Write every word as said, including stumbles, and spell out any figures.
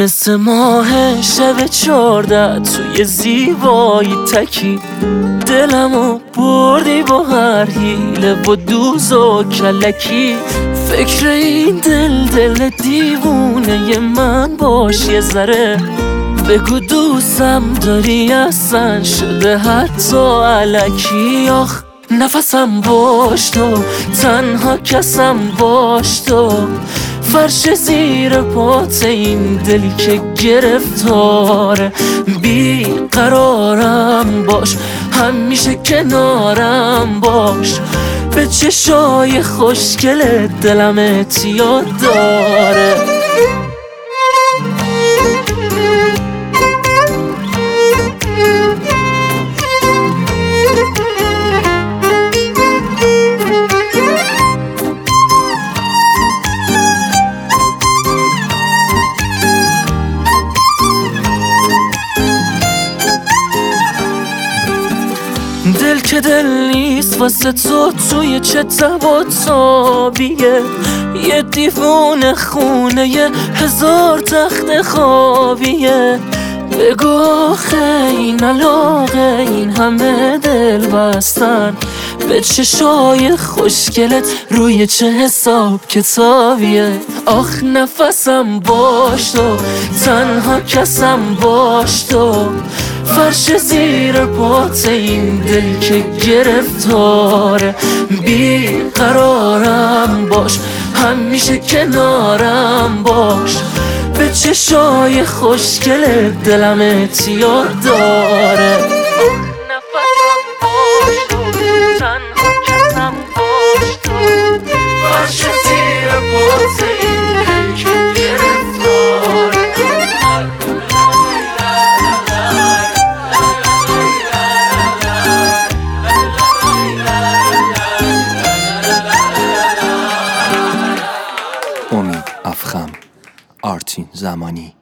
مثل ماه شب چارده توی زیبایی تکی، دلمو بردی با هر حیله و دوز و کلکی. فکر این دل دل دیوونه من باش یه ذره، بگو دوستم داری اصلا شده حتی الکی. آخ نفسم باش تو، تنها کسم باش تو، فرش زیر پات این دلی که گرفتاره. بی قرارم باش، همیشه کنارم باش، به چشای خوشگل دلم اعتیاد داره. دل که دل نیست واسه تو توی چه تب و تابیه، یه دیوونه خونه یه هزار تخت خوابیه. بگو آخه این علاقه این همه دل بستن، به چشای خوشگلت روی چه حساب کتابیه. آخ نفسم باش تو، تنها کسم باش تو، فرش زیر پات این دل که گرفتاره. بی قرارم باش، همیشه کنارم باش، به چشای خوشگل دلم اعتیاد داره. نفسم باش تو، تنها کسم باش تو، فرش زیر پات این دل که گرفتاره. امید افخم، آرتین زمانی.